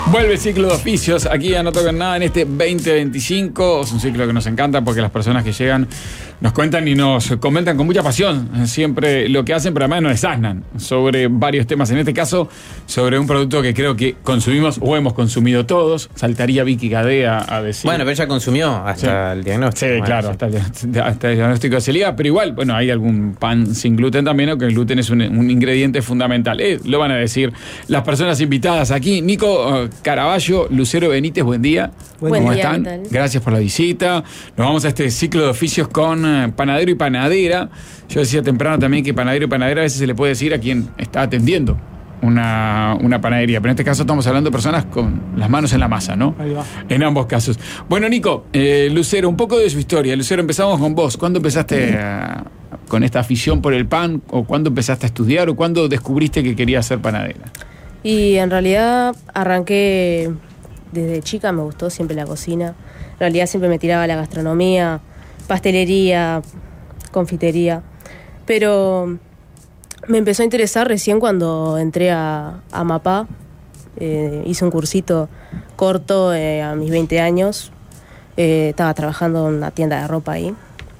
Vuelve el ciclo de oficios, aquí ya no tocan nada en este 2025. Es un ciclo que nos encanta porque las personas que llegan nos cuentan y nos comentan con mucha pasión siempre lo que hacen, pero además nos desasnan sobre varios temas. En este caso, sobre un producto que creo que consumimos o hemos consumido todos. Saltaría Vicky Gadea a decir. Bueno, pero ella consumió hasta el diagnóstico. Sí, bueno, claro, sí. hasta el diagnóstico de celíaca, pero igual, bueno, hay algún pan sin gluten también, o que el gluten es un ingrediente fundamental. Lo van a decir las personas invitadas aquí. Nico Caraballo, Lucero Benítez, buen día. Buen ¿Cómo día, están? ¿qué tal? Gracias por la visita. Nos vamos a este ciclo de oficios con panadero y panadera. Yo decía temprano también que panadero y panadera a veces se le puede decir a quien está atendiendo una panadería, pero en este caso estamos hablando de personas con las manos en la masa, ¿no? Ahí va. En ambos casos. Bueno, Nico, Lucero, un poco de su historia. Lucero, empezamos con vos. ¿Cuándo empezaste con esta afición por el pan? ¿O cuándo empezaste a estudiar? ¿O cuándo descubriste que querías ser panadera? Y en realidad arranqué desde chica, me gustó siempre la cocina. En realidad siempre me tiraba a la gastronomía, pastelería, confitería. Pero me empezó a interesar recién cuando entré a Amapá. Hice un cursito corto a mis 20 años. Estaba trabajando en una tienda de ropa ahí.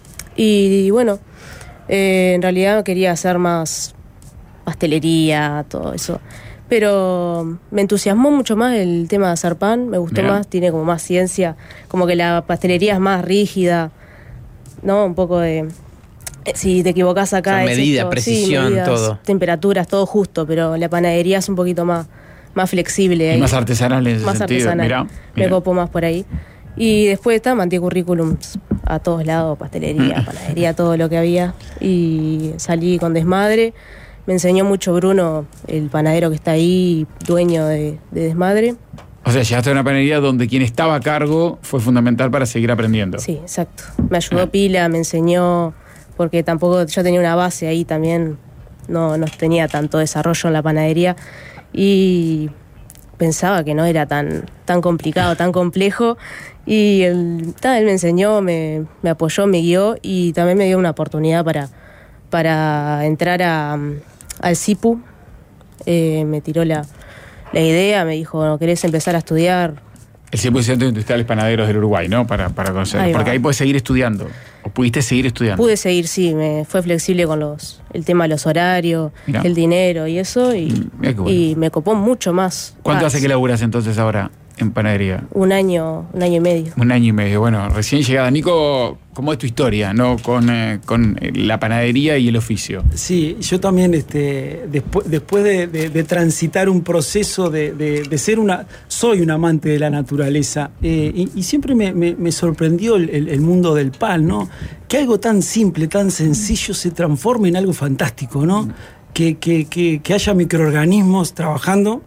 Y bueno, en realidad quería hacer más pastelería, todo eso. Pero me entusiasmó mucho más el tema de hacer pan, me gustó Mirá. más, tiene como más ciencia, como que la pastelería es más rígida, ¿no? Un poco de... Si te equivocás acá... Con es medida, esto, precisión, medidas, todo. Temperaturas, todo justo, pero la panadería es un poquito más flexible. Y ahí. más artesanal en ese Más sentido. artesanal. Mirá. Me copo más por ahí. Y después mandé currículums a todos lados, pastelería, panadería, todo lo que había. Y salí con desmadre. Me enseñó mucho Bruno, el panadero que está ahí, dueño de Desmadre. O sea, llegaste a una panadería donde quien estaba a cargo fue fundamental para seguir aprendiendo. Sí, exacto. Me ayudó pila, me enseñó, porque tampoco yo tenía una base ahí también, no tenía tanto desarrollo en la panadería. Y pensaba que no era tan complicado, tan complejo. Y él me enseñó, me apoyó, me guió y también me dio una oportunidad para entrar al CIPU. Me tiró la idea, me dijo, ¿no querés empezar a estudiar? El CIPU es el Centro de Industriales Panaderos del Uruguay, ¿no? Para conocerlo. Ahí va. Porque ahí puedes seguir estudiando. ¿O pudiste seguir estudiando? Pude seguir, sí, me fue flexible con el tema de los horarios, Mirá. el dinero y eso, Mirá qué bueno. y me copó mucho más. ¿Cuánto más. hace que laburas entonces ahora en panadería? Un año y medio. 1 año y medio. Bueno, recién llegada. Nico, ¿cómo es tu historia, no? Con la panadería y el oficio. Sí, yo también, después de transitar un proceso de ser soy un amante de la naturaleza, y siempre me sorprendió el mundo del pan, ¿no? Que algo tan simple, tan sencillo se transforme en algo fantástico, ¿no? Que haya microorganismos trabajando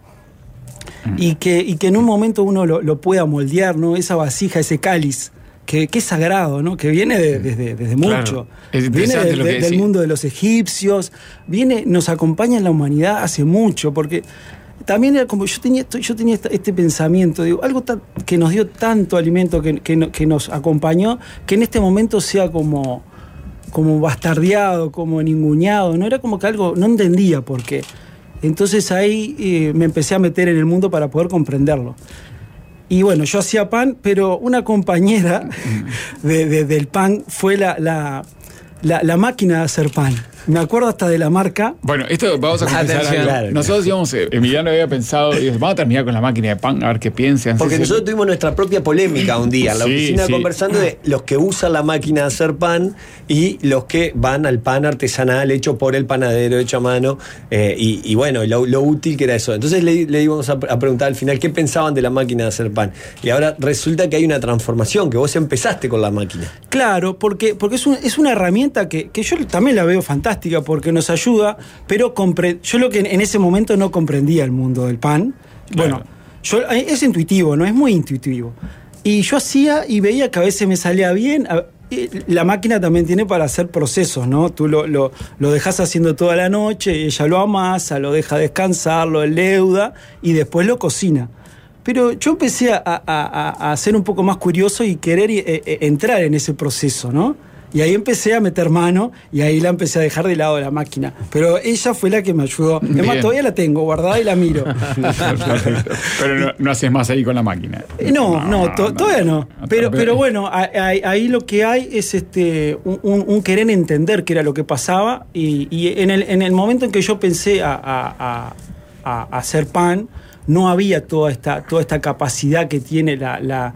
y que en un momento uno lo pueda moldear, ¿no? Esa vasija, ese cáliz. Que es sagrado, ¿no? Que viene desde mucho. Claro. Es Viene interesante lo que del decís. mundo de los egipcios, nos acompaña en la humanidad hace mucho, porque también era como yo tenía este pensamiento, digo, algo que nos dio tanto alimento, que nos acompañó, que en este momento sea como bastardeado, como ninguneado, ¿no? Era como que algo, no entendía por qué. Entonces ahí me empecé a meter en el mundo para poder comprenderlo. Y bueno, yo hacía pan, pero una compañera del pan fue la máquina de hacer pan. Me acuerdo hasta de la marca. Bueno, esto vamos a confesar Atención. algo. Claro. Nosotros íbamos, Emiliano había pensado, vamos a terminar con la máquina de pan, a ver qué piensan. Porque Sí, sí. nosotros tuvimos nuestra propia polémica un día en la Sí, oficina sí. conversando de los que usan la máquina de hacer pan y los que van al pan artesanal hecho por el panadero, hecho a mano, y bueno, lo útil que era eso. Entonces le íbamos a preguntar al final qué pensaban de la máquina de hacer pan. Y ahora resulta que hay una transformación, que vos empezaste con la máquina. Claro, porque es una herramienta que yo también la veo fantástica porque nos ayuda, pero yo lo que en ese momento no comprendía el mundo del pan. Claro. Bueno, es intuitivo, ¿no? Es muy intuitivo. Y yo hacía y veía que a veces me salía bien. La máquina también tiene para hacer procesos, ¿no? Tú lo dejas haciendo toda la noche, y ella lo amasa, lo deja descansar, lo leuda y después lo cocina. Pero yo empecé a ser un poco más curioso y querer entrar en ese proceso, ¿no? Y ahí empecé a meter mano y ahí la empecé a dejar de lado de la máquina. Pero ella fue la que me ayudó. Es más, todavía la tengo guardada y la miro. Pero no haces más ahí con la máquina. Todavía no. Pero bueno, ahí lo que hay es un querer entender qué era lo que pasaba. Y en el momento en que yo pensé a hacer pan, no había toda esta capacidad que tiene la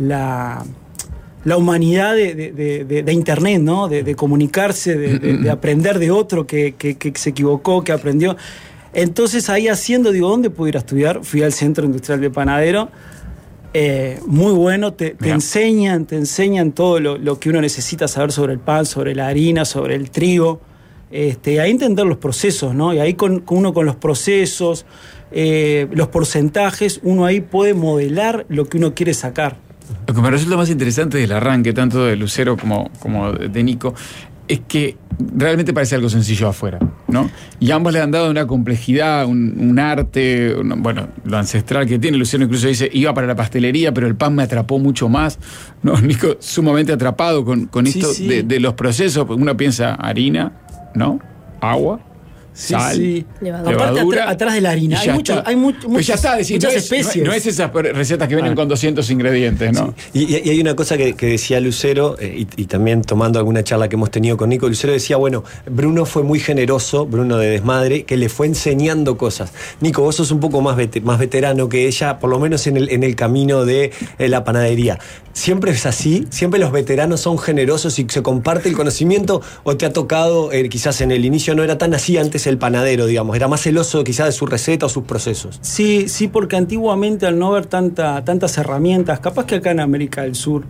humanidad de Internet, ¿no? De comunicarse, de aprender de otro que se equivocó, que aprendió. Entonces ahí digo, ¿dónde puedo ir a estudiar? Fui al Centro Industrial de Panadero. Muy bueno, te enseñan todo lo que uno necesita saber sobre el pan, sobre la harina, sobre el trigo. Ahí entender los procesos, ¿no? Y ahí uno con los procesos, los porcentajes, uno ahí puede modelar lo que uno quiere sacar. Lo que me resulta más interesante del arranque, tanto de Lucero como de Nico, es que realmente parece algo sencillo afuera, ¿no? Y ambos le han dado una complejidad, un arte, lo ancestral que tiene. Lucero incluso dice, iba para la pastelería, pero el pan me atrapó mucho más, ¿no? Nico sumamente atrapado con esto sí. De los procesos. Uno piensa harina, ¿no? Agua, sal, levadura. Aparte, atrás de la harina hay muchas especies. No es esas recetas que vienen con 200 ingredientes, ¿no? Sí. Y hay una cosa que decía Lucero, y también tomando alguna charla que hemos tenido con Nico, Lucero decía, bueno, Bruno fue muy generoso, Bruno de Desmadre, que le fue enseñando cosas. Nico, vos sos un poco más veterano que ella, por lo menos en el camino de la panadería. ¿Siempre es así? ¿Siempre los veteranos son generosos y se comparte el conocimiento? ¿O te ha tocado, quizás en el inicio no era tan así antes el panadero, digamos? ¿Era más celoso quizás de su receta o sus procesos? Sí, porque antiguamente al no haber tantas herramientas, capaz que acá en América del Sur,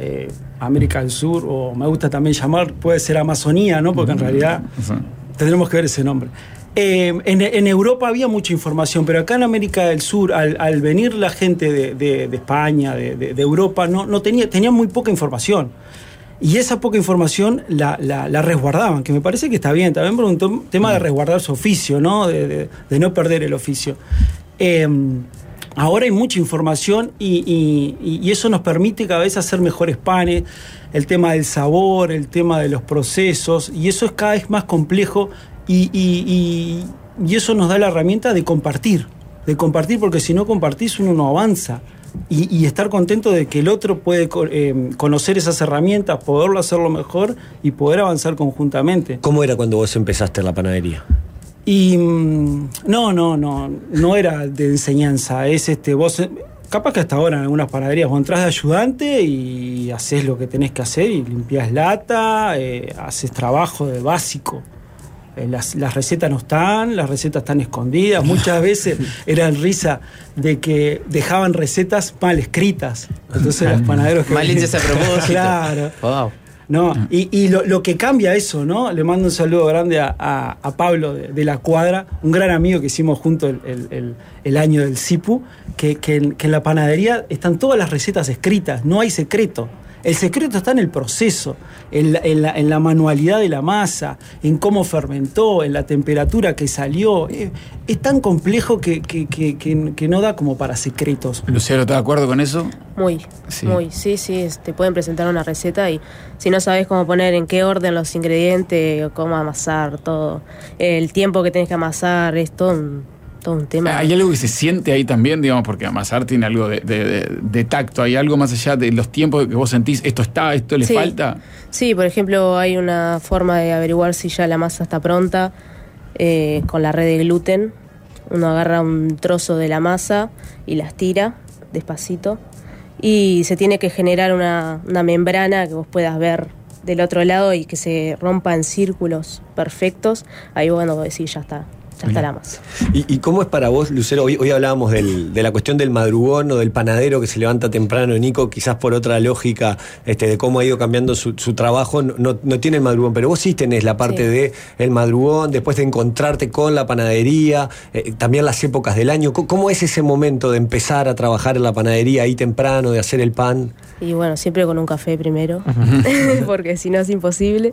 o me gusta también llamar, puede ser Amazonía, ¿no? Porque en realidad tendremos que ver ese nombre. En Europa había mucha información, pero acá en América del Sur, al venir la gente de España, de Europa, tenían muy poca información. Y esa poca información la resguardaban, que me parece que está bien. También por un tema de resguardar su oficio, ¿no? De no perder el oficio. Ahora hay mucha información y eso nos permite cada vez hacer mejores panes, el tema del sabor, el tema de los procesos, y eso es cada vez más complejo y eso nos da la herramienta de compartir, porque si no compartís uno no avanza. Y estar contento de que el otro puede conocer esas herramientas, poderlo hacerlo mejor y poder avanzar conjuntamente. ¿Cómo era cuando vos empezaste en la panadería? Y no era de enseñanza. Es vos, capaz que hasta ahora en algunas panaderías vos entrás de ayudante y haces lo que tenés que hacer y limpiás lata, haces trabajo de básico. Las recetas no están, las recetas están escondidas. Muchas veces eran risa de que dejaban recetas mal escritas. Entonces los panaderos que mal hechas a propósito. Claro. Wow. No, y lo que cambia eso, ¿no? Le mando un saludo grande a Pablo de la Cuadra, un gran amigo que hicimos juntos el año del CIPU, que en la panadería están todas las recetas escritas, no hay secreto. El secreto está en el proceso, en la manualidad de la masa, en cómo fermentó, en la temperatura que salió. Es tan complejo que no da como para secretos. Lucero, ¿estás de acuerdo con eso? Muy. Sí. Te pueden presentar una receta y si no sabes cómo poner en qué orden los ingredientes, cómo amasar todo, el tiempo que tenés que amasar, es todo un tema. Hay algo que se siente ahí también, digamos, porque amasar tiene algo de tacto. Hay algo más allá de los tiempos que vos sentís, esto le falta. Sí, por ejemplo, hay una forma de averiguar si ya la masa está pronta con la red de gluten. Uno agarra un trozo de la masa y la estira despacito y se tiene que generar una membrana que vos puedas ver del otro lado y que se rompa en círculos perfectos. Ahí vos decís, ya está la masa. ¿Y cómo es para vos, Lucero? Hoy hablábamos de la cuestión del madrugón o del panadero que se levanta temprano. Nico, quizás por otra lógica de cómo ha ido cambiando su trabajo, no tiene el madrugón, pero vos sí tenés la parte de el madrugón, después de encontrarte con la panadería, también las épocas del año. ¿Cómo es ese momento de empezar a trabajar en la panadería ahí temprano, de hacer el pan? Y bueno, siempre con un café primero, porque si no es imposible.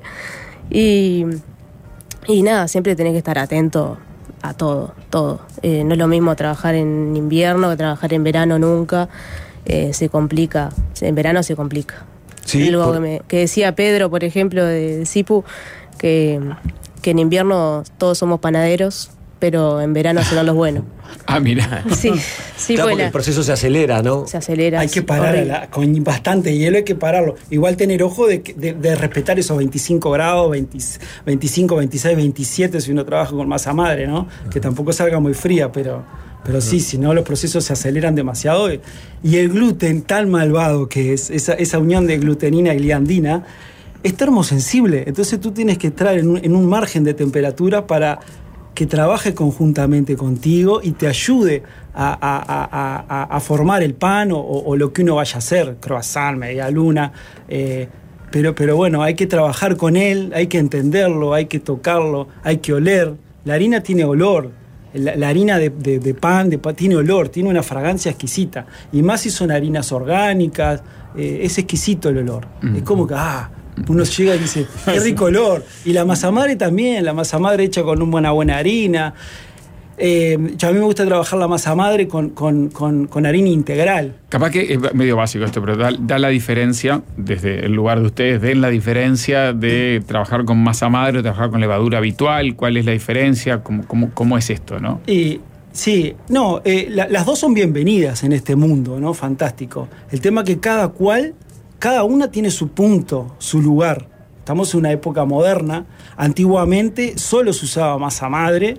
Y nada, siempre tenés que estar atento a todo. No es lo mismo trabajar en invierno que trabajar en verano nunca. Se complica. En verano se complica. Sí, Algo que decía Pedro, por ejemplo, de Sipu, que en invierno todos somos panaderos, pero en verano serán los buenos. Ah, mira. Sí, claro, fue porque el proceso se acelera, ¿no? se acelera. Hay que es parar horrible. con bastante hielo, hay que pararlo. Igual tener ojo de respetar esos 25 grados, 25, 26, 27 si uno trabaja con masa madre, ¿no? Que tampoco salga muy fría, pero sí, si no los procesos se aceleran demasiado. Y el gluten tan malvado que es, esa unión de glutenina y gliandina, es termosensible. Entonces tú tienes que estar en un margen de temperatura para que trabaje conjuntamente contigo y te ayude a formar el pan o lo que uno vaya a hacer, croissant, media luna. Pero bueno, hay que trabajar con él, hay que entenderlo, hay que tocarlo, hay que oler. La harina tiene olor. La harina de pan tiene olor, tiene una fragancia exquisita. Y más si son harinas orgánicas, es exquisito el olor. Es como que, uno llega y dice, qué rico olor. Y la masa madre también, la masa madre hecha con una buena harina. A mí me gusta trabajar la masa madre con harina integral. Capaz que es medio básico esto, pero da la diferencia, desde el lugar de ustedes, den la diferencia de trabajar con masa madre o trabajar con levadura habitual. ¿Cuál es la diferencia? ¿Cómo es esto, no? Sí, no, las dos son bienvenidas en este mundo, ¿no? Fantástico. El tema es que cada una tiene su punto, su lugar. Estamos en una época moderna. Antiguamente solo se usaba masa madre.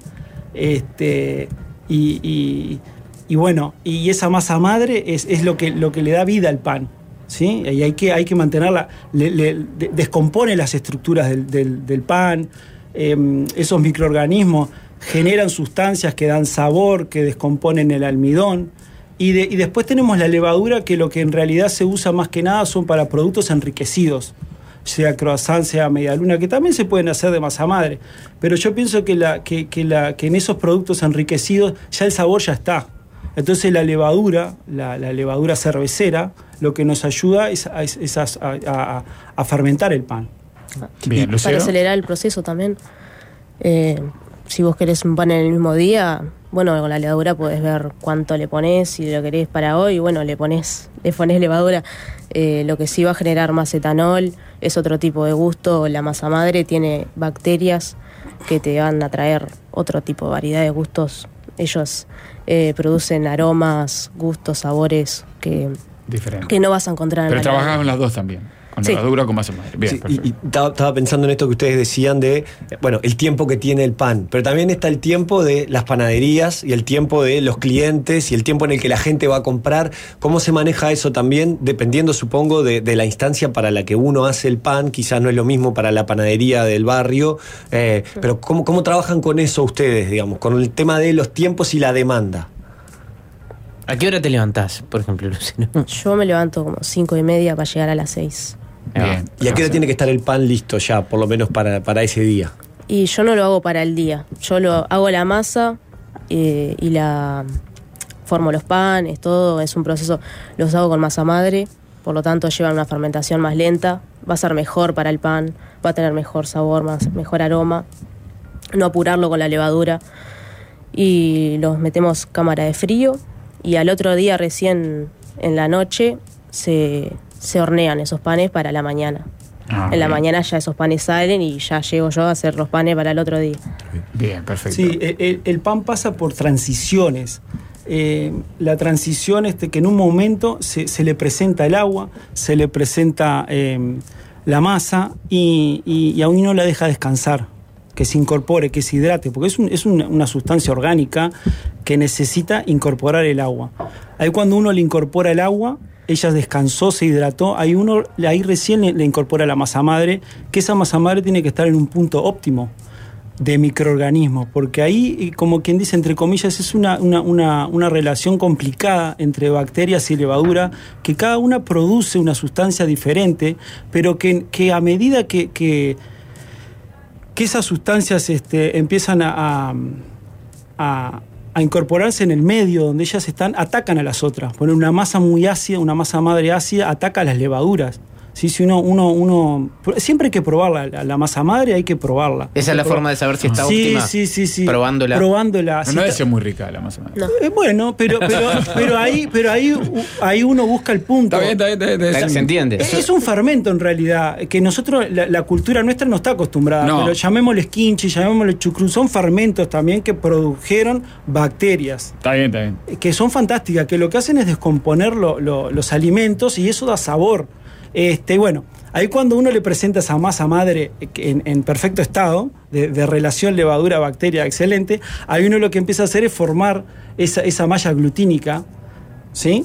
Y bueno, y esa masa madre es lo que le da vida al pan, ¿sí? Y hay que mantenerla, descompone las estructuras del pan. Esos microorganismos generan sustancias que dan sabor, que descomponen el almidón. Y después tenemos la levadura, que lo que en realidad se usa más que nada son para productos enriquecidos, sea croissant, sea media luna, que también se pueden hacer de masa madre. Pero yo pienso que en esos productos enriquecidos ya el sabor ya está. Entonces la levadura cervecera, lo que nos ayuda es a fermentar el pan. Bien, Lucero. Para acelerar el proceso también. Si vos querés un pan en el mismo día, bueno, con la levadura podés ver cuánto le ponés, si lo querés para hoy, bueno, le pones levadura. Lo que sí va a generar más etanol, es otro tipo de gusto. La masa madre tiene bacterias que te van a traer otro tipo de variedad de gustos. Ellos producen aromas, gustos, sabores que no vas a encontrar en Pero la trabajas levadura. con las dos también. Con Sí. levadura o con masa madre. Bien, Sí, perfecto. y estaba pensando en esto que ustedes decían de, bueno, el tiempo que tiene el pan, pero también está el tiempo de las panaderías y el tiempo de los clientes y el tiempo en el que la gente va a comprar. ¿Cómo se maneja eso también? Dependiendo, supongo, de la instancia para la que uno hace el pan. Quizás no es lo mismo para la panadería del barrio, pero ¿cómo trabajan con eso ustedes, digamos, con el tema de los tiempos y la demanda? ¿A qué hora te levantás, por ejemplo, Lucero? Yo me levanto como 5:30 para llegar a las 6. Bien. ¿Y a qué hora tiene que estar el pan listo ya, por lo menos para ese día? Y yo no lo hago para el día. Yo hago la masa y formo los panes, todo. Es un proceso. Los hago con masa madre, por lo tanto llevan una fermentación más lenta. Va a ser mejor para el pan, va a tener mejor sabor, mejor aroma. No apurarlo con la levadura. Y los metemos cámara de frío. Y al otro día, recién en la noche, se hornean esos panes para la mañana. En la mañana ya esos panes salen y ya llego yo a hacer los panes para el otro día. Bien, perfecto. Sí, el pan pasa por transiciones. La transición que en un momento se le presenta el agua, se le presenta la masa y a uno la deja descansar, que se incorpore, que se hidrate, porque es una sustancia orgánica que necesita incorporar el agua. Ahí cuando uno le incorpora el agua, ella descansó, se hidrató, ahí recién le incorpora la masa madre, que esa masa madre tiene que estar en un punto óptimo de microorganismos, porque ahí, como quien dice, entre comillas, es una relación complicada entre bacterias y levadura, que cada una produce una sustancia diferente, pero que a medida que esas sustancias empiezan a incorporarse en el medio donde ellas están, atacan a las otras. Poner una masa muy ácida, una masa madre ácida, ataca a las levaduras. Sí, si uno siempre hay que probarla, la masa madre hay que probarla. Esa es la forma de saber si está óptima. Sí. Probándola. No debe ser muy rica la masa madre. No. Bueno, pero ahí uno busca el punto. Está bien. Se entiende. Es un fermento en realidad, que nosotros, la cultura nuestra no está acostumbrada, No. pero llamémosle quinchi, llamémosle chucrú, son fermentos también que produjeron bacterias, Está bien. que son fantásticas, que lo que hacen es descomponer los alimentos y eso da sabor. Bueno, ahí cuando uno le presenta esa masa madre en perfecto estado, de relación levadura-bacteria excelente, ahí uno lo que empieza a hacer es formar esa malla glutínica, ¿sí?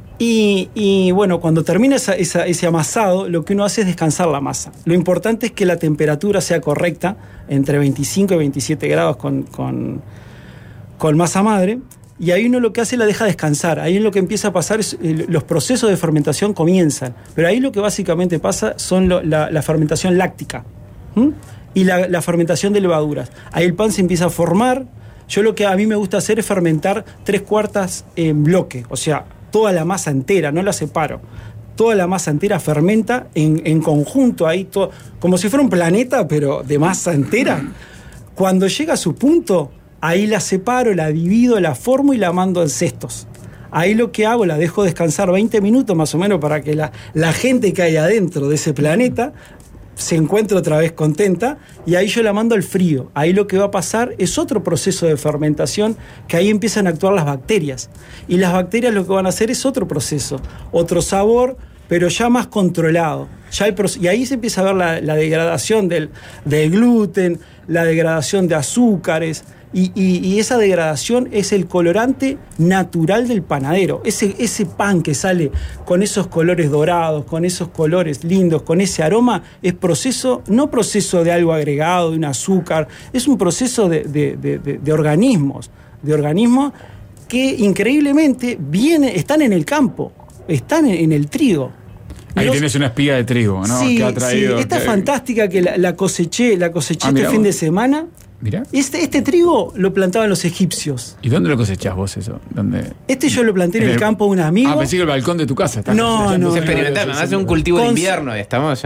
Y bueno, cuando termina ese amasado, lo que uno hace es descansar la masa. Lo importante es que la temperatura sea correcta, entre 25 y 27 grados con masa madre, y ahí uno lo que hace es la deja descansar. Ahí lo que empieza a pasar es los procesos de fermentación comienzan. Pero ahí lo que básicamente pasa son la fermentación láctica, ¿m? Y la fermentación de levaduras. Ahí el pan se empieza a formar. Yo lo que a mí me gusta hacer es fermentar 3/4 en bloque, o sea, toda la masa entera, no la separo. Toda la masa entera fermenta en conjunto, ahí todo, como si fuera un planeta, pero de masa entera. Cuando llega a su punto, ahí la separo, la divido, la formo y la mando en cestos. Ahí lo que hago, la dejo descansar 20 minutos más o menos para que la gente que hay adentro de ese planeta se encuentre otra vez contenta, y ahí yo la mando al frío. Ahí lo que va a pasar es otro proceso de fermentación, que ahí empiezan a actuar las bacterias. Y las bacterias lo que van a hacer es otro proceso, otro sabor, pero ya más controlado. Y ahí se empieza a ver la degradación del gluten, la degradación de azúcares, y esa degradación es el colorante natural del panadero. Ese pan que sale con esos colores dorados, con esos colores lindos, con ese aroma, es no proceso de algo agregado, de un azúcar, es un proceso de organismos que increíblemente están en el campo, están en el trigo. Ahí tienes una espiga de trigo, ¿no? Sí, que ha traído. Esta es fantástica que la coseché este fin de semana. Mirá. Este trigo lo plantaban los egipcios. ¿Y dónde lo cosechás vos eso? ¿Dónde? Yo lo planté en el campo de un amigo. Pensé que el balcón de tu casa. No. Es experimental, me hace un cultivo de invierno. Estamos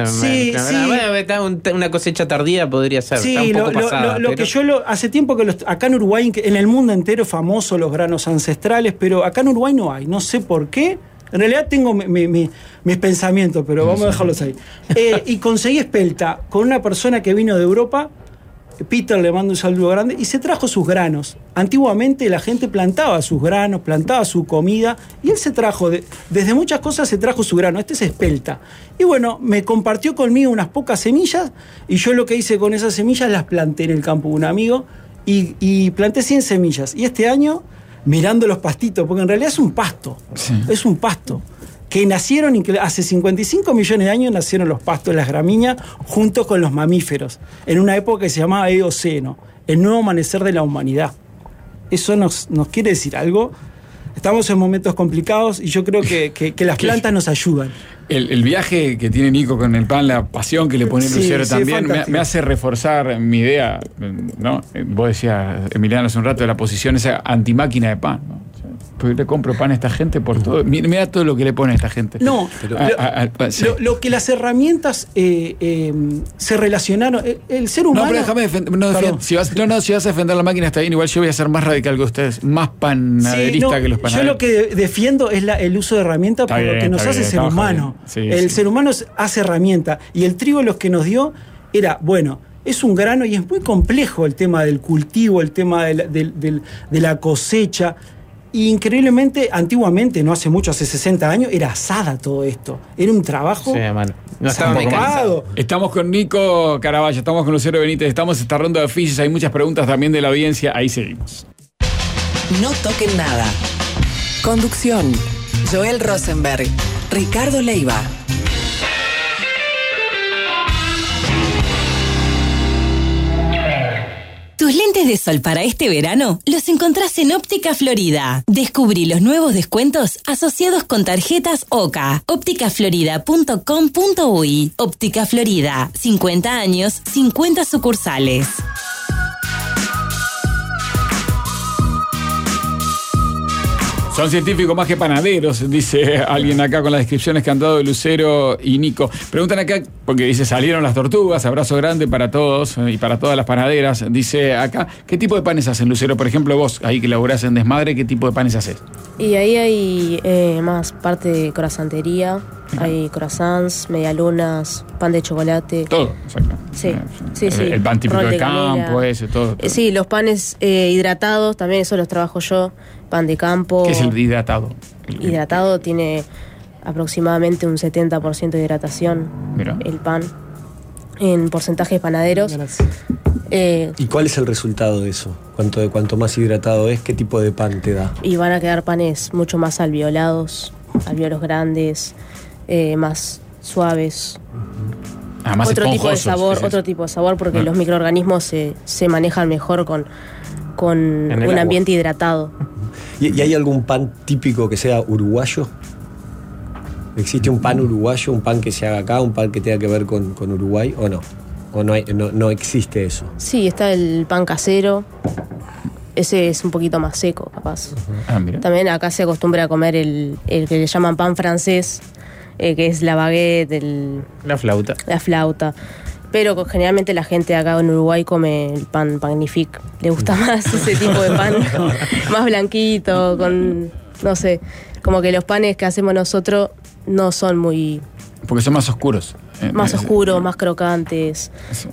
una cosecha tardía podría ser. Sí, está un poco pasada, lo que hace tiempo que acá en Uruguay, en el mundo entero es famoso los granos ancestrales, pero acá en Uruguay no hay. No sé por qué. En realidad tengo mis pensamientos, pero vamos a dejarlos ahí. Y conseguí espelta con una persona que vino de Europa. Peter, le mando un saludo grande, y se trajo sus granos. Antiguamente la gente plantaba sus granos, plantaba su comida, y él se trajo, desde muchas cosas se trajo su grano. Este es espelta. Y bueno, me compartió conmigo unas pocas semillas, y yo lo que hice con esas semillas las planté en el campo de un amigo, y planté 100 semillas. Y este año, mirando los pastitos, porque en realidad es un pasto, es un pasto, que nacieron, hace 55 millones de años nacieron los pastos, las gramíneas, junto con los mamíferos, en una época que se llamaba Eoceno, el nuevo amanecer de la humanidad. Eso nos quiere decir algo. Estamos en momentos complicados y yo creo que las plantas nos ayudan. El viaje que tiene Nico con el pan, la pasión que le pone Lucero también, me hace reforzar mi idea, ¿no? Vos decías, Emiliano, hace un rato, de la posición esa antimáquina de pan, ¿no? Porque le compro pan a esta gente por todo. Mira todo lo que le pone a esta gente. No, lo que las herramientas se relacionaron. El ser humano. No, pero déjame defender. Si vas a defender la máquina, está bien. Igual yo voy a ser más radical que ustedes, más panaderista que los panaderos. Yo lo que defiendo es el uso de herramientas por lo que nos hace ser humano. El ser humano hace herramienta. Y el trigo lo que nos dio era, bueno, es un grano y es muy complejo el tema del cultivo, el tema de la cosecha. Y increíblemente, antiguamente, no hace mucho, hace 60 años, era asada todo esto. Era un trabajo. Sí, mano. No estaba mecanizado. Estamos con Nico Caraballo, estamos con Lucero Benítez, estamos en esta ronda de oficios. Hay muchas preguntas también de la audiencia. Ahí seguimos. No toquen nada. Conducción: Joel Rosenberg, Ricardo Leiva. Tus lentes de sol para este verano los encontrás en Óptica Florida. Descubrí los nuevos descuentos asociados con tarjetas OCA. Ópticaflorida.com.uy. Óptica Florida, 50 años, 50 sucursales. Son científicos más que panaderos, dice alguien acá con las descripciones que han dado de Lucero y Nico. Preguntan acá, porque dice, salieron las tortugas, abrazo grande para todos y para todas las panaderas. Dice acá, ¿qué tipo de panes hacen, Lucero? Por ejemplo, vos, ahí que laburás en Desmadre, ¿qué tipo de panes haces? Y ahí hay más parte de croissantería, hay croissants, medialunas, pan de chocolate. Todo, exacto. Sí, sí, sí. El pan típico Rol de canela. campo, ese, todo. Sí, los panes hidratados, también eso los trabajo yo. Pan de campo. ¿Qué es el hidratado? Hidratado tiene aproximadamente un 70% de hidratación. Mirá. El pan. En porcentajes panaderos. ¿Y cuál es el resultado de eso? Cuanto más hidratado es, ¿qué tipo de pan te da? Y van a quedar panes mucho más alveolados, alveolos grandes, más suaves. Más Otro tipo de esponjosos, sabor, es eso. otro tipo de sabor, porque los microorganismos se manejan mejor con el un agua. ambiente hidratado. ¿Y hay algún pan típico que sea uruguayo? ¿Existe un pan uruguayo, un pan que se haga acá, un pan que tenga que ver con Uruguay o no? ¿O no existe eso? Sí, está el pan casero. Ese es un poquito más seco, capaz. Mira. También acá se acostumbra a comer el que le llaman pan francés, que es la baguette, La flauta. la flauta. Pero generalmente la gente acá en Uruguay come el pan Magnifique. Le gusta más ese tipo de pan, más blanquito, con, no sé, como que los panes que hacemos nosotros no son muy... Porque son más oscuros. Más oscuros, más crocantes.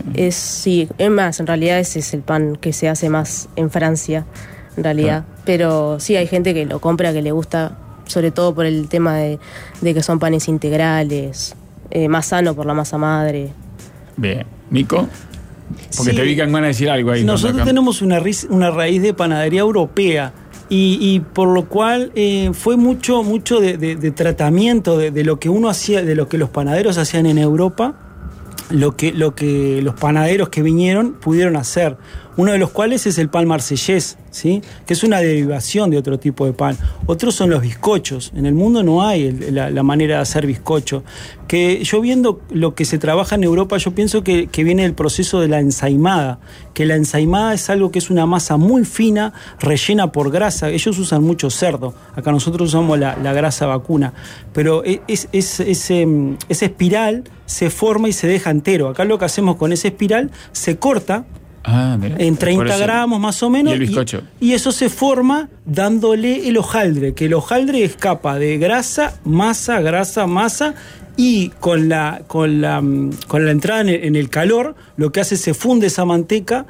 Sí. Es más, en realidad ese es el pan que se hace más en Francia, en realidad. Pero sí hay gente que lo compra, que le gusta, sobre todo por el tema de que son panes integrales, más sano por la masa madre. Bien. ¿Nico? Porque Sí. te vi que van a decir algo ahí. Nosotros acá. tenemos una raíz de panadería europea y por lo cual fue mucho de tratamiento de lo que uno hacía, de lo que los panaderos hacían en Europa, lo que los panaderos que vinieron pudieron hacer. Uno de los cuales es el pan marsellés, ¿sí? Que es una derivación de otro tipo de pan. Otros son los bizcochos. En el mundo no hay la manera de hacer bizcocho. Que yo viendo lo que se trabaja en Europa, yo pienso que viene el proceso de la ensaimada. Que la ensaimada es algo que es una masa muy fina, rellena por grasa. Ellos usan mucho cerdo. Acá nosotros usamos la grasa vacuna. Pero esa espiral se forma y se deja entero. Acá lo que hacemos con esa espiral, se corta Mira. en Por 30 eso. gramos más o menos. Y el bizcocho. Y eso se forma dándole el hojaldre, que el hojaldre es capa de grasa, masa, y con la entrada en el calor, lo que hace es se funde esa manteca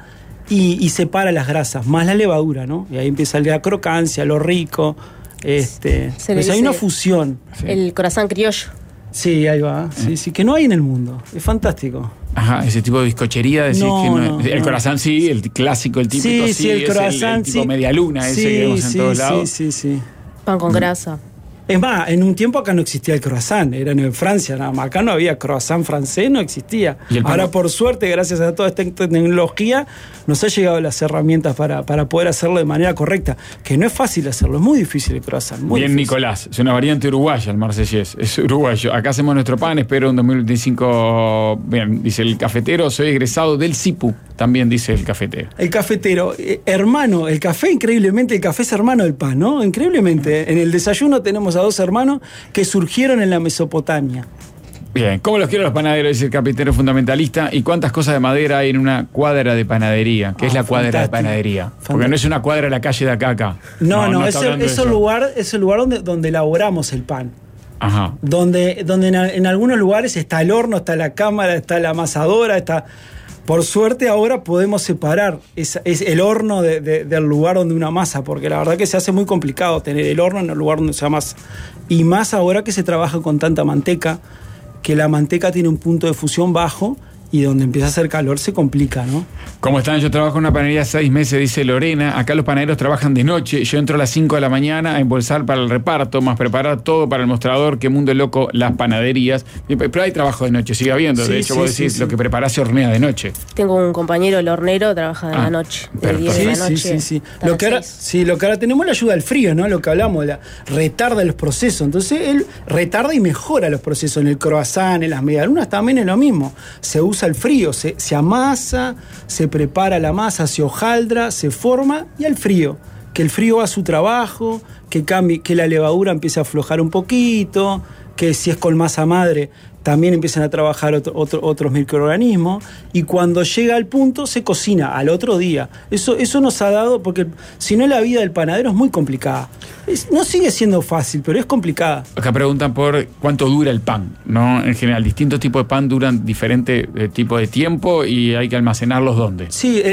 y separa las grasas, más la levadura, ¿no? Y ahí empieza la crocancia, lo rico. Se le Pues hay dice una fusión. Sí. El croissant criollo. Sí, ahí va. Sí, que no hay en el mundo. Es fantástico. Ajá, ese tipo de bizcochería, decís No, que no, no, el no. croissant sí, el clásico, el típico sí, el es croissant, el tipo sí. medialuna ese Sí, que vemos en todos lados. Sí. Pan con grasa. Es más, en un tiempo acá no existía el croissant, era en Francia nada más. Acá no había croissant francés, no existía. ¿Y el pan? Ahora, por suerte, gracias a toda esta tecnología, nos ha llegado las herramientas para poder hacerlo de manera correcta. Que no es fácil hacerlo, es muy difícil el croissant. Muy Bien, difícil. Nicolás, es una variante uruguaya el marsellés, es uruguayo. Acá hacemos nuestro pan, espero un 2025. Bien, dice el cafetero, soy egresado del CIPU, también dice el cafetero. El cafetero, hermano, el café, increíblemente, el café es hermano del pan, ¿no? Increíblemente. En el desayuno tenemos a dos hermanos que surgieron en la Mesopotamia. Bien, ¿cómo los quiero los panaderos? Dice el cafetero fundamentalista. ¿Y cuántas cosas de madera hay en una cuadra de panadería? ¿Qué es la cuadra de fantástico. panadería? Porque Fantástico. no es una cuadra de la calle de acá. No, está hablando de es eso. el lugar donde elaboramos el pan. Ajá. Donde en algunos lugares está el horno, está la cámara, está la amasadora, está... Por suerte ahora podemos separar es el horno del lugar donde una masa, porque la verdad que se hace muy complicado tener el horno en el lugar donde se amasa. Y más ahora que se trabaja con tanta manteca, que la manteca tiene un punto de fusión bajo y donde empieza a hacer calor se complica, ¿no? ¿Cómo están? Yo trabajo en una panadería 6 meses, dice Lorena. Acá los panaderos trabajan de noche. Yo entro a las 5 de la mañana a embolsar para el reparto, más preparar todo para el mostrador. Qué mundo loco las panaderías. Pero hay trabajo de noche, sigue habiendo. De Sí, hecho, sí, vos sí, decís, sí. lo que preparás se hornea de noche. Tengo un compañero, el hornero, trabaja de la noche, de 10 de la noche. Sí. hasta Lo que, las ahora, 6. sí, lo que ahora tenemos la ayuda al frío, ¿no? Lo que hablamos, retarda los procesos. Entonces él retarda y mejora los procesos. En el croissant, en las medialunas también es lo mismo. Se usa el frío, se amasa, se prepara la masa, se hojaldra, se forma y al frío. que el frío haga su trabajo, que cambie, que la levadura empiece a aflojar un poquito, que si es con masa madre también empiezan a trabajar otros microorganismos, y cuando llega al punto se cocina al otro día. Eso nos ha dado, porque si no la vida del panadero es muy complicada. No sigue siendo fácil, pero es complicada. Acá preguntan por cuánto dura el pan, ¿no? En general, distintos tipos de pan duran diferente tipo de tiempo y hay que almacenarlos ¿dónde? Sí,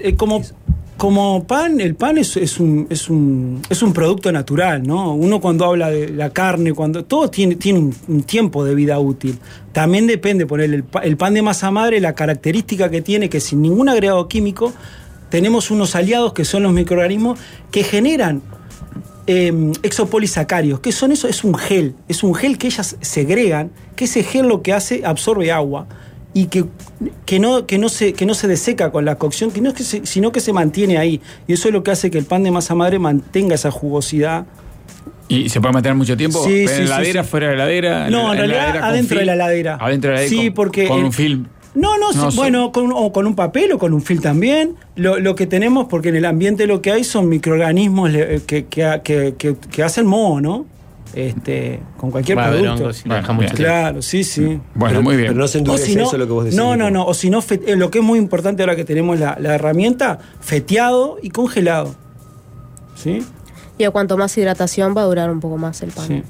como pan, el pan es un producto natural, ¿no? Uno cuando habla de la carne, todo tiene un tiempo de vida útil. También depende, poner el pan de masa madre, la característica que tiene, que sin ningún agregado químico, tenemos unos aliados que son los microorganismos que generan exopolisacáridos. ¿Qué son eso? Es un gel que ellas segregan, que ese gel lo que hace, absorbe agua y que no se deseca con la cocción, sino que se mantiene ahí. Y eso es lo que hace que el pan de masa madre mantenga esa jugosidad. ¿Y se puede mantener mucho tiempo? Sí, ¿En sí, la heladera, sí. fuera de la heladera? No, en realidad adentro de la heladera. Adentro de la heladera. Sí, porque con un film. Bueno, con un papel o con un film también. Lo que tenemos, porque en el ambiente lo que hay son microorganismos que hacen moho, ¿no? Con cualquier producto. Si lo deja mucho claro, sí. Bueno, muy bien. Pero no se endurece eso lo que vos decís. No. O si no, lo que es muy importante ahora que tenemos la herramienta, feteado y congelado. ¿Sí? Y a cuanto más hidratación va a durar un poco más el pan. Sí.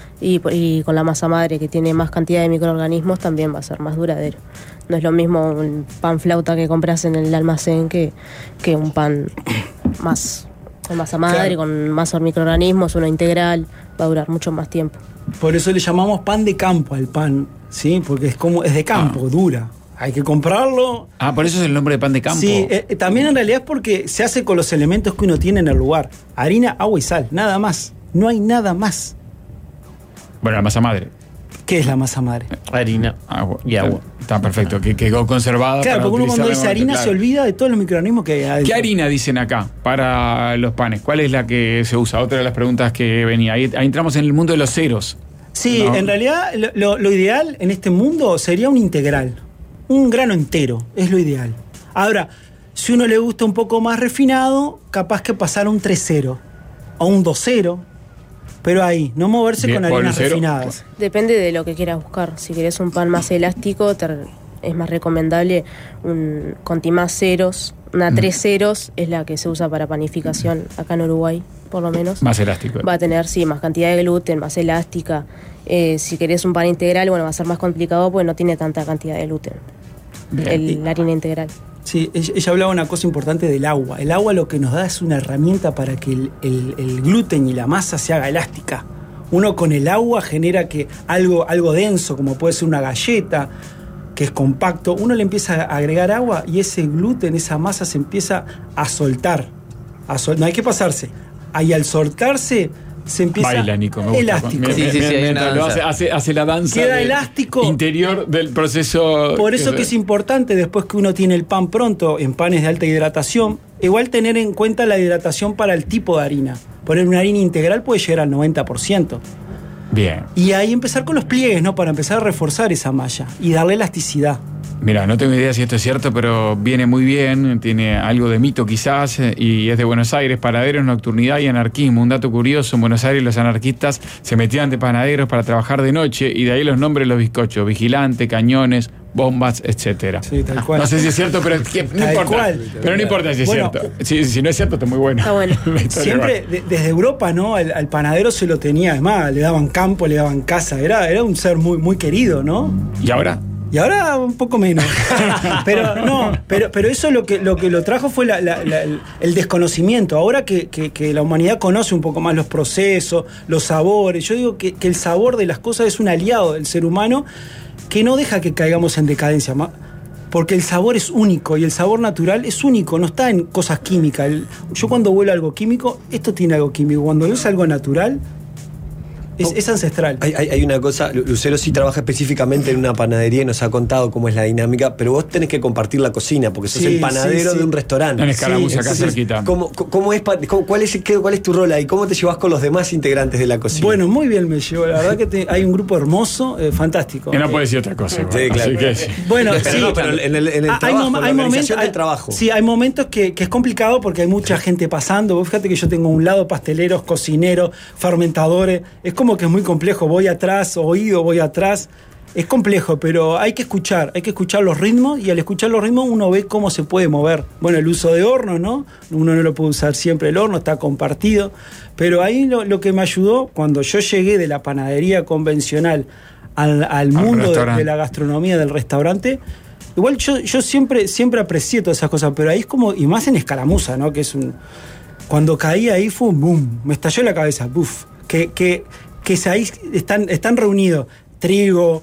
Y con la masa madre, que tiene más cantidad de microorganismos, también va a ser más duradero. No es lo mismo un pan flauta que compras en el almacén que un pan más con masa madre, claro, con más microorganismos, uno integral, va a durar mucho más tiempo. Por eso le llamamos pan de campo al pan, ¿sí? Porque es de campo, dura. Hay que comprarlo. Por eso es el nombre de pan de campo. Sí, también en realidad es porque se hace con los elementos que uno tiene en el lugar. Harina, agua y sal, nada más. No hay nada más. Bueno, la masa madre. ¿Qué es la masa madre? Harina y agua. Está perfecto, que quedó conservada. Claro, porque uno cuando dice harina se olvida de todos los microorganismos que hay adentro. ¿Qué harina dicen acá para los panes? ¿Cuál es la que se usa? Otra de las preguntas que venía. Ahí entramos en el mundo de los ceros. Sí, ¿no? En realidad lo ideal en este mundo sería un integral. Un grano entero, es lo ideal. Ahora, si uno le gusta un poco más refinado, capaz que pasar a un 3-0 o un 2-0. Pero ahí, no moverse con harinas refinadas. Depende de lo que quieras buscar. Si querés un pan más elástico, es más recomendable un contimás ceros. Una 3 ceros es la que se usa para panificación acá en Uruguay, por lo menos. Más elástico. Va a tener, sí, más cantidad de gluten, más elástica. Si querés un pan integral, bueno, va a ser más complicado porque no tiene tanta cantidad de gluten. La harina integral. Sí, ella hablaba una cosa importante del agua. El agua lo que nos da es una herramienta para que el gluten y la masa se haga elástica. Uno con el agua genera que algo denso, como puede ser una galleta, que es compacto, uno le empieza a agregar agua y ese gluten, esa masa se empieza a soltar. No hay que pasarse. Ahí al soltarse se empieza baila, Nico, me gusta. Elástico. Sí, hay una danza. Hace la danza. Queda elástico. Interior del proceso. Por eso que es importante, después que uno tiene el pan pronto, en panes de alta hidratación, igual tener en cuenta la hidratación para el tipo de harina. Poner una harina integral puede llegar al 90%. Bien. Y ahí empezar con los pliegues, ¿no? Para empezar a reforzar esa malla y darle elasticidad. Mira, no tengo idea si esto es cierto, pero viene muy bien, tiene algo de mito quizás, y es de Buenos Aires, panaderos, nocturnidad y anarquismo. Un dato curioso, en Buenos Aires los anarquistas se metían de panaderos para trabajar de noche, y de ahí los nombres de los bizcochos: vigilante, cañones, bombas, etcétera. Sí, tal cual. No sé si es cierto, pero no importa. Pero no importa si es cierto. Si no es cierto, está muy bueno. Está bueno. Siempre desde Europa, ¿no? Al panadero se lo tenía, además, le daban campo, le daban casa. Era un ser muy, muy querido, ¿no? ¿Y ahora? Y ahora un poco menos. pero eso lo que lo trajo fue el desconocimiento. Ahora que la humanidad conoce un poco más los procesos, los sabores, yo digo que el sabor de las cosas es un aliado del ser humano que no deja que caigamos en decadencia. Porque el sabor es único y el sabor natural es único, no está en cosas químicas. Yo cuando huelo algo químico, esto tiene algo químico. Cuando es algo natural, Es ancestral. Hay una cosa, Lucero sí trabaja específicamente en una panadería y nos ha contado cómo es la dinámica, pero vos tenés que compartir la cocina porque sos el panadero de un restaurante. En Escaramuza, acá cerquita. ¿Cuál es tu rol ahí? ¿Cómo te llevas con los demás integrantes de la cocina? Bueno, muy bien me llevo. La verdad que hay un grupo hermoso, fantástico. Que no puede decir otra cosa. Sí, claro. Bueno, pero en el trabajo, la organización del trabajo. Sí, hay momentos que es complicado porque hay mucha gente pasando. Vos fíjate que yo tengo a un lado pasteleros, cocineros, fermentadores. Es como que es muy complejo. Voy atrás, voy atrás. Es complejo, pero hay que escuchar los ritmos, y al escuchar los ritmos uno ve cómo se puede mover. Bueno, el uso de horno, ¿no? Uno no lo puede usar siempre el horno, está compartido. Pero ahí lo que me ayudó, cuando yo llegué de la panadería convencional al mundo de la gastronomía del restaurante, igual yo siempre aprecié todas esas cosas, pero ahí es como, y más en Escaramuza, ¿no? Que es cuando caí ahí fue un boom, me estalló la cabeza, buf, que ahí están reunidos trigo,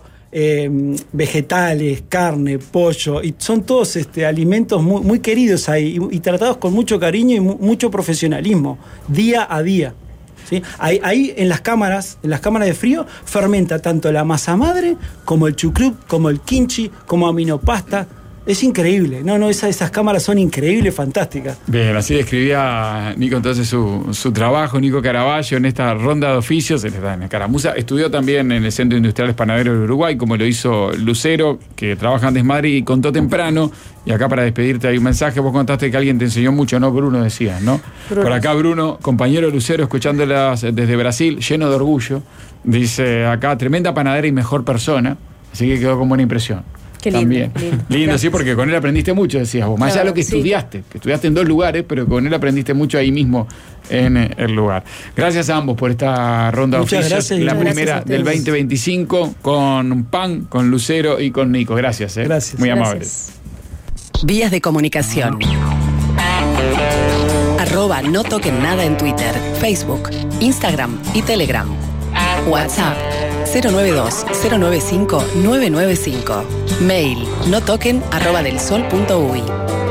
vegetales, carne, pollo, y son todos alimentos muy, muy queridos ahí y tratados con mucho cariño y mucho profesionalismo, día a día. ¿Sí? Ahí en las cámaras de frío fermenta tanto la masa madre como el chucrut, como el kimchi, como aminopasta. Es increíble, esas cámaras son increíbles, fantásticas. Bien, así describía Nico entonces su trabajo, Nico Caraballo, en esta ronda de oficios, él está en Escaramuza, estudió también en el Centro Industrial Panadero del Uruguay, como lo hizo Lucero, que trabaja en Desmadre y contó temprano, y acá para despedirte hay un mensaje, vos contaste que alguien te enseñó mucho, ¿no? Bruno decías, ¿no? Bruno. Por acá Bruno, compañero Lucero, escuchándolas desde Brasil, lleno de orgullo, dice acá, tremenda panadera y mejor persona, así que quedó con buena impresión. Qué lindo, también. Lindo, sí, porque con él aprendiste mucho, decías vos. Más allá de lo que estudiaste, que estudiaste en 2 lugares, pero con él aprendiste mucho ahí mismo en el lugar. Gracias a ambos por esta ronda de oficios. La primera del 2025 con Pan, con Lucero y con Nico. Gracias. Gracias. Muy amables. Vías de comunicación. @ No Toquen Nada en Twitter, Facebook, Instagram y Telegram. WhatsApp 092-095-995. Mail notoquen@delsol.uy.